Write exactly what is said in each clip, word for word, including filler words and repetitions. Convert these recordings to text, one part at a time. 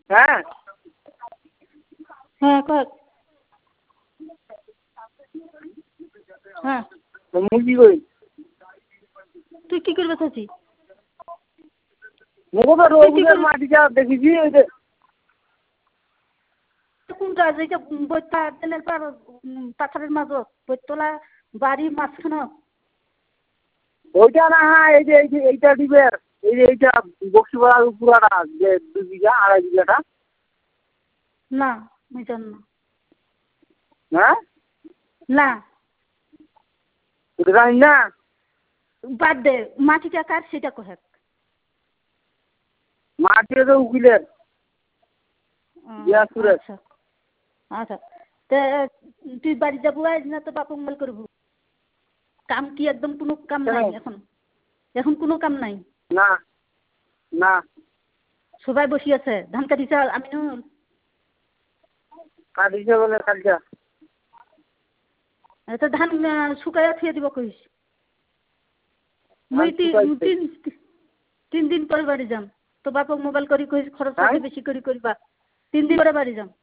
হ্যাঁ হ্যাঁ কর হ্যাঁ মুই কি করি তুই কি করবে চাচ্ছি মুখো তো রোগুলের মাটিটা দেখেছি ওই যে কোনটা যেটা বইটা তেলের পার পাথরের মাজত বইতলা বাড়ির মাঝখানে ওইটা না হ্যাঁ এই যে এই যে এইটা দিবে এই যে এইটা বক্সিপাড়ার পুরাটা যে দুই বিঘা আড়াই বিঘাটা না আমি জানি না হ্যাঁ না ওটা জানি না বাদ দে মাটিটা কার সেটা কহেক মাটি তো উকিলের ইয়াসুরের আচ্ছা আচ্ছা তে তুই বাড়ি যাবো আজ না তো বাপ মোবাইল করবো কাম কি একদম কোনো কাম নাই এখন এখন কোনো কাম নাই না না সবাই বসে আছে ধান কাটিছে আমিনুল কাটিছে বলে কালকে তো ধান শুকাইয়া থুয়ে দিব কইস মুই তিন তিন দিন পরে বাড়ি যাম তো বাপক মোবাইল করি কইস খরচ আছে বেশি করি করবা তিন দিন পরে বাড়ি যাম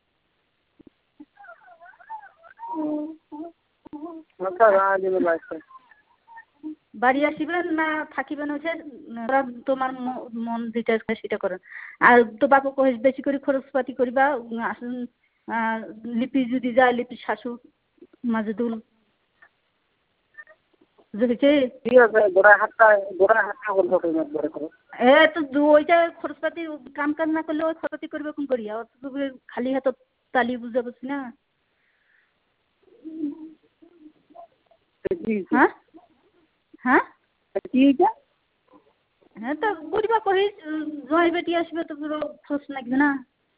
বাড়ি আসিবেন না থাকিবেন হচ্ছে তোমার মন যেটা সেটা করেন আর তো বাপু কহিস বেশি করে খরচপাতি করিবা আসুন লিপি যদি যায় লিপির শাশু মাজেদুল বুঝেছি এ তো ওইটা খরচপাতি কাম কাজ না করলে ওই খরচপাতি করবে কোন করিয়া খালি হাতত তালি বুঝা বলছি না হ্যাঁ হ্যাঁ হ্যাঁ তো বুড়িবা কহিস জয় বেটি আসবে তো পুরো খরচ লাগবে না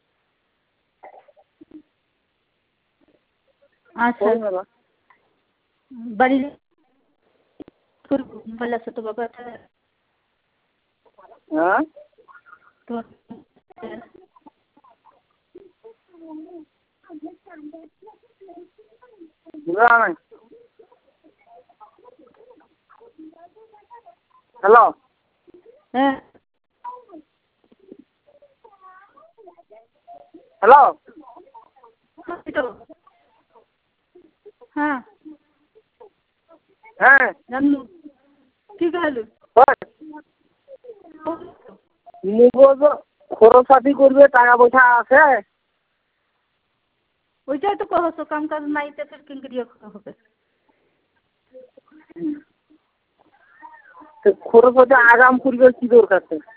আচ্ছা বাড়ি মোবাইল আছে তো বাবা হ্যাঁ তো হ্যালো হ্যাঁ হ্যালো হ্যাঁ হ্যাঁ জানলু কি कहलু মুগো তো খরচপাতি করবে টাকা পয়সা আছে ওইটাই তো কহস কাম কাজ নাই তো ফির কিন করিয়া হবে খরচ হচ্ছে আগাম করবে কি দরকার